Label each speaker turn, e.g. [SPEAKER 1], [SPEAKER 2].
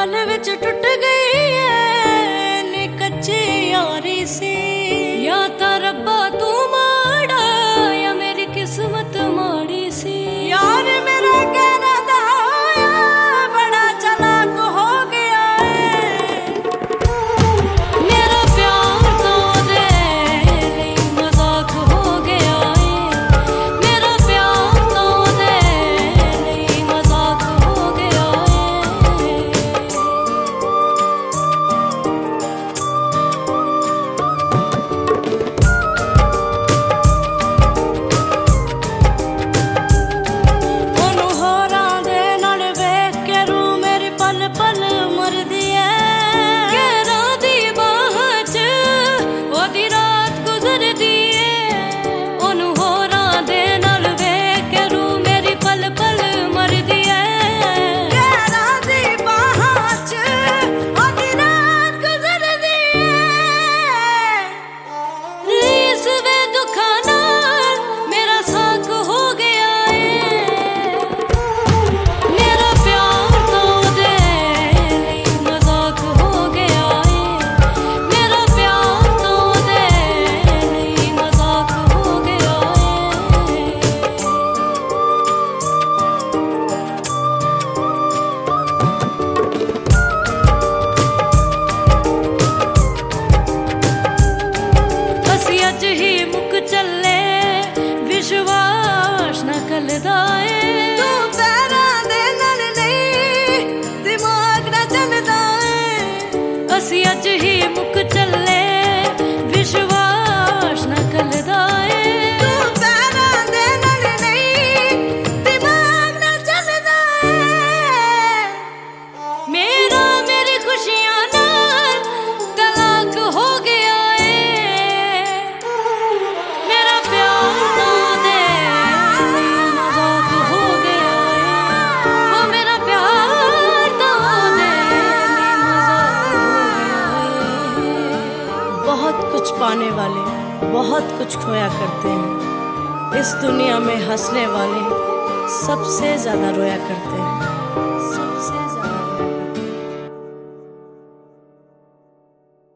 [SPEAKER 1] पल विच टुट गई है नी कच्ची यारी सी। या ता रब्बा तू माड़ा या मेरी किस्मत माड़ी सी। यार मेरा कहना था बड़ा चालाक हो गया है। मेरा प्यार तो दे नहीं मजाक हो गया है। मेरा प्यार तो दे नहीं मजाक हो गया है। ओनू होरां दे नाल वेख के रूह मेरी पल पल मरदी है। गैरां दी बाह च ओदी रात गुजरदी है। ओनू होरां दे नाल वेख के रूह मेरी पल पल मरदी है। गैरां दी बाह च ओदी रात गुजरदी है। रीस वे दुखां नाल मेरा साक हो गया है। मेरा प्यार तो दे नहीं मजाक हो गया है। मेरा प्यार तो दे नहीं मजाक हो गया है। ਅਸੀਂ ਅੱਜ ਹੀ ਮੁੱਕ ਚੱਲੇ विश्वास न कलदा है। तू पैरां दे नाल नहीं दिमाग ना चलदा है। ਅਸੀਂ ਅੱਜ ਹੀ ਮੁੱਕ ਚੱਲੇ विश्वास न कलदा है। तू पैरां दे नाल नहीं दिमाग ना चलदा है। मेरा मेरी खुशियां नाल तलाक हो गया है। मेरा प्यार तो दे नहीं मजाक हो गया है। ओ मेरा प्यार तो दे नहीं मजाक हो गया है। बहुत कुछ पाने वाले बहुत कुछ खोया करते हैं। इस दुनिया में हंसने वाले सबसे ज्यादा रोया करते हैं।